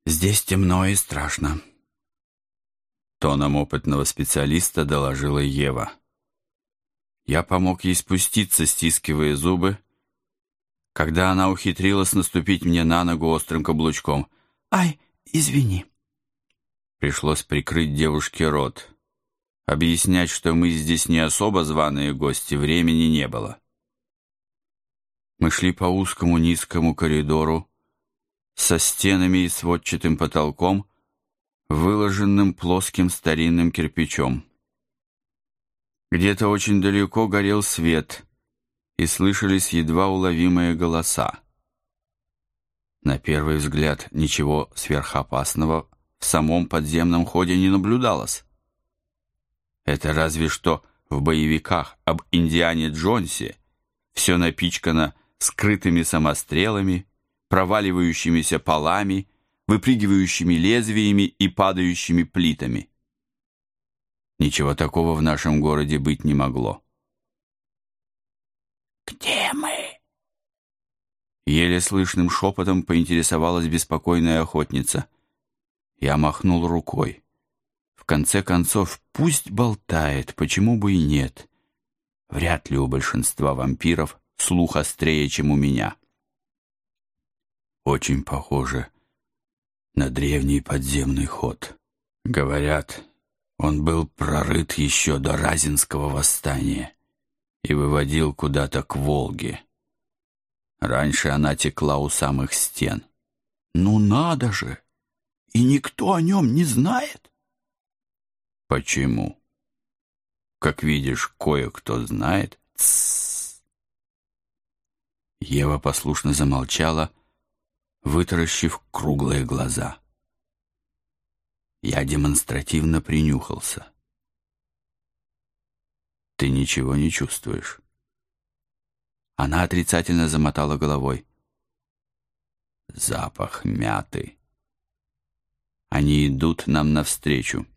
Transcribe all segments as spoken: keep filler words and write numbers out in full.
Здесь темно и страшно», — тоном опытного специалиста доложила Ева. Я помог ей спуститься, стискивая зубы, когда она ухитрилась наступить мне на ногу острым каблучком. «Ай, извини». Пришлось прикрыть девушке рот. Объяснять, что мы здесь не особо званые гости, времени не было. Мы шли по узкому низкому коридору со стенами и сводчатым потолком, выложенным плоским старинным кирпичом. Где-то очень далеко горел свет, и слышались едва уловимые голоса. На первый взгляд ничего сверхопасного в самом подземном ходе не наблюдалось. Это разве что в боевиках об Индиане Джонсе все напичкано скрытыми самострелами, проваливающимися полами, выпрыгивающими лезвиями и падающими плитами. Ничего такого в нашем городе быть не могло. «Где мы?» Еле слышным шепотом поинтересовалась беспокойная охотница. Я махнул рукой. В конце концов, пусть болтает, почему бы и нет. Вряд ли у большинства вампиров слух острее, чем у меня. Очень похоже на древний подземный ход. Говорят, он был прорыт еще до Разинского восстания и выводил куда-то к Волге. Раньше она текла у самых стен. «Ну надо же! И никто о нем не знает?» «Почему? Как видишь, кое-кто знает». Тссс. Ева послушно замолчала, вытаращив круглые глаза. Я демонстративно принюхался. «Ты ничего не чувствуешь?» Она отрицательно замотала головой. «Запах мяты. Они идут нам навстречу».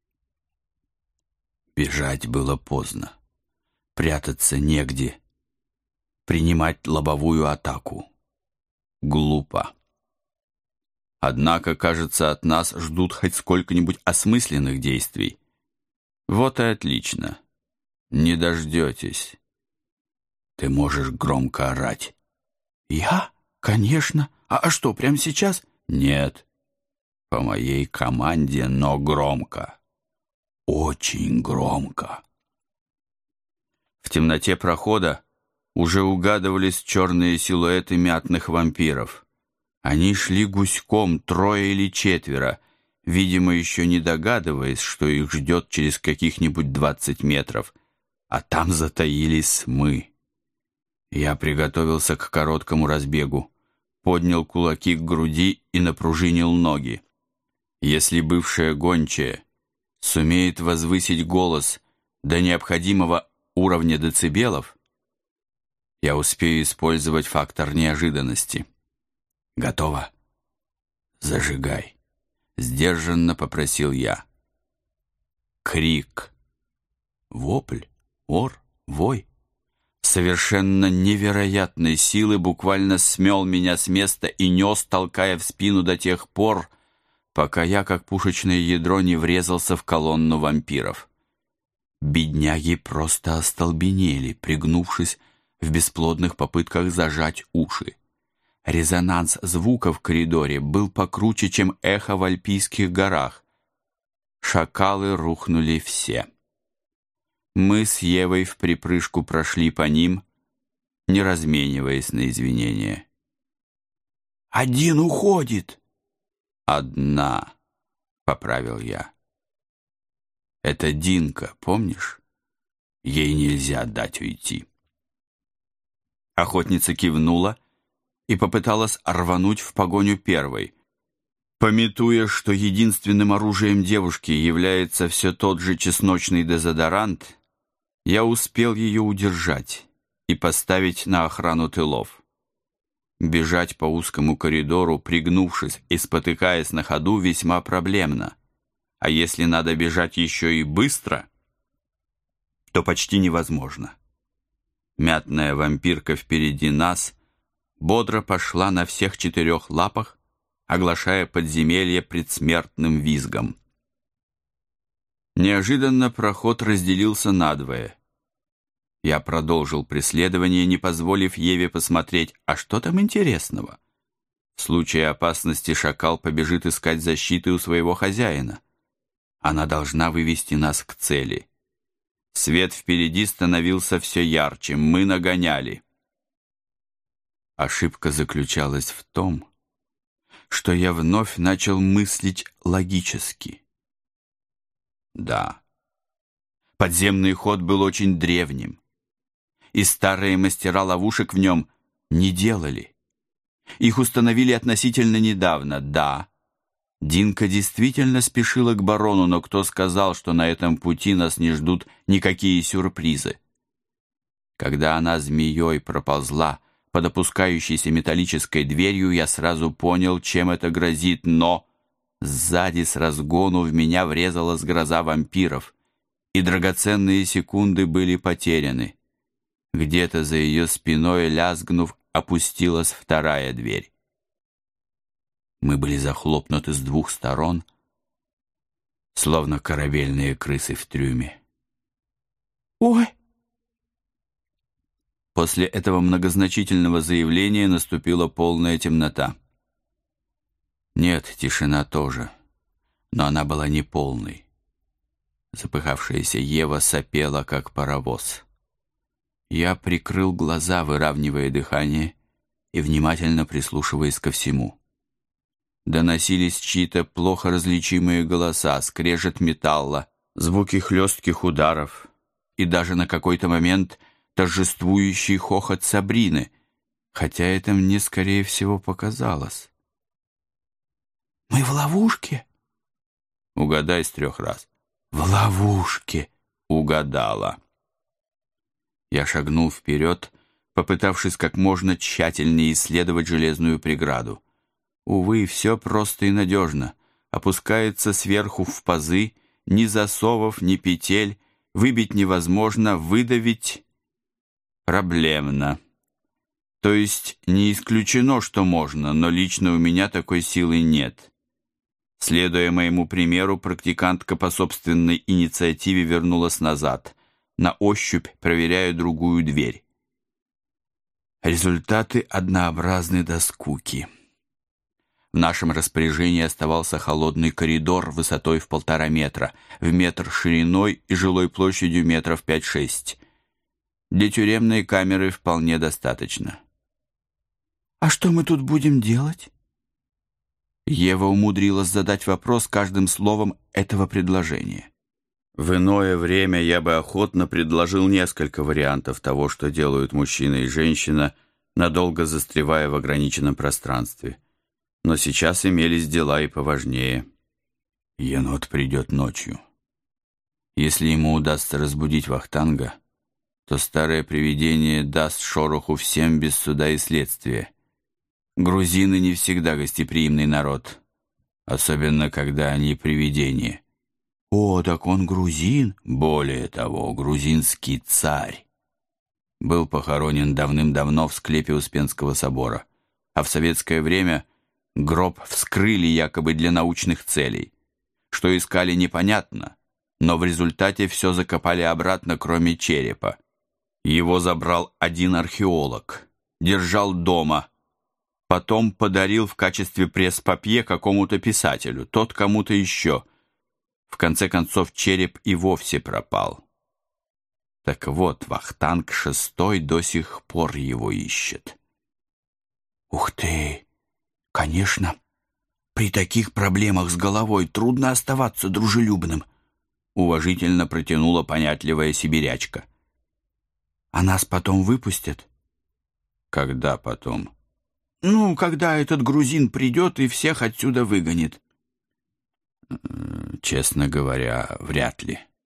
Бежать было поздно. Прятаться негде. Принимать лобовую атаку. Глупо. Однако, кажется, от нас ждут хоть сколько-нибудь осмысленных действий. Вот и отлично. Не дождетесь. Ты можешь громко орать. «Я? Конечно. А что, прямо сейчас?» «Нет. По моей команде, но громко. Очень громко». В темноте прохода уже угадывались черные силуэты мятных вампиров. Они шли гуськом, трое или четверо, видимо, еще не догадываясь, что их ждет через каких-нибудь двадцать метров, а там затаились мы. Я приготовился к короткому разбегу, поднял кулаки к груди и напружинил ноги. Если бывшая гончая сумеет возвысить голос до необходимого уровня децибелов, я успею использовать фактор неожиданности. «Готово? Зажигай», — сдержанно попросил я. Крик, вопль, ор, вой совершенно невероятной силы буквально смел меня с места и нес, толкая в спину до тех пор, пока я, как пушечное ядро, не врезался в колонну вампиров. Бедняги просто остолбенели, пригнувшись в бесплодных попытках зажать уши. Резонанс звука в коридоре был покруче, чем эхо в Альпийских горах. Шакалы рухнули все. Мы с Евой вприпрыжку прошли по ним, не размениваясь на извинения. «Один уходит!» «Одна», — поправил я. «Это Динка, помнишь? Ей нельзя дать уйти». Охотница кивнула и попыталась рвануть в погоню первой. Памятуя, что единственным оружием девушки является все тот же чесночный дезодорант, я успел ее удержать и поставить на охрану тылов. Бежать по узкому коридору, пригнувшись и спотыкаясь на ходу, весьма проблемно. А если надо бежать еще и быстро, то почти невозможно. Мятная вампирка впереди нас бодро пошла на всех четырех лапах, оглашая подземелье предсмертным визгом. Неожиданно проход разделился надвое. Я продолжил преследование, не позволив Еве посмотреть, а что там интересного. В случае опасности шакал побежит искать защиты у своего хозяина. Она должна вывести нас к цели. Свет впереди становился все ярче, мы нагоняли. Ошибка заключалась в том, что я вновь начал мыслить логически. Да, подземный ход был очень древним, и старые мастера ловушек в нем не делали. Их установили относительно недавно, да. Динка действительно спешила к барону, но кто сказал, что на этом пути нас не ждут никакие сюрпризы? Когда она змеей проползла под опускающейся металлической дверью, я сразу понял, чем это грозит, но сзади с разгону в меня врезалась гроза вампиров, и драгоценные секунды были потеряны. Где-то за ее спиной, лязгнув, опустилась вторая дверь. Мы были захлопнуты с двух сторон, словно корабельные крысы в трюме. «Ой!» После этого многозначительного заявления наступила полная темнота. Нет, тишина тоже, но она была не полной. Запыхавшаяся Ева сопела, как паровоз. Я прикрыл глаза, выравнивая дыхание и внимательно прислушиваясь ко всему. Доносились чьи-то плохо различимые голоса, скрежет металла, звуки хлестких ударов и даже на какой-то момент торжествующий хохот Сабрины, хотя это мне, скорее всего, показалось. «Мы в ловушке?» «Угадай с трех раз». «В ловушке!» «Угадала». Я шагнул вперед, попытавшись как можно тщательнее исследовать железную преграду. Увы, все просто и надежно. Опускается сверху в пазы, ни засовов, ни петель, выбить невозможно, выдавить проблемно. То есть не исключено, что можно, но лично у меня такой силы нет. Следуя моему примеру, практикантка по собственной инициативе вернулась назад, на ощупь проверяя другую дверь. Результаты однообразны до скуки. В нашем распоряжении оставался холодный коридор высотой в полтора метра, в метр шириной и жилой площадью метров пять-шесть. Для тюремной камеры вполне достаточно. «А что мы тут будем делать?» Ева умудрилась задать вопрос каждым словом этого предложения. В иное время я бы охотно предложил несколько вариантов того, что делают мужчина и женщина, надолго застревая в ограниченном пространстве. Но сейчас имелись дела и поважнее. Енот придет ночью. Если ему удастся разбудить Вахтанга, то старое привидение даст шороху всем без суда и следствия. Грузины не всегда гостеприимный народ, особенно когда они привидения. О, так он грузин? Более того, грузинский царь. Был похоронен давным-давно в склепе Успенского собора, а в советское время гроб вскрыли якобы для научных целей. Что искали, непонятно, но в результате все закопали обратно, кроме черепа. Его забрал один археолог, держал дома, потом подарил в качестве пресс-папье какому-то писателю, тот кому-то еще. В конце концов, череп и вовсе пропал. Так вот, Вахтанг шестой до сих пор его ищет. Ух ты! Конечно, при таких проблемах с головой трудно оставаться дружелюбным, уважительно протянула понятливая сибирячка. А нас потом выпустят? Когда потом? Ну, когда этот грузин придет и всех отсюда выгонит. Честно говоря, вряд ли.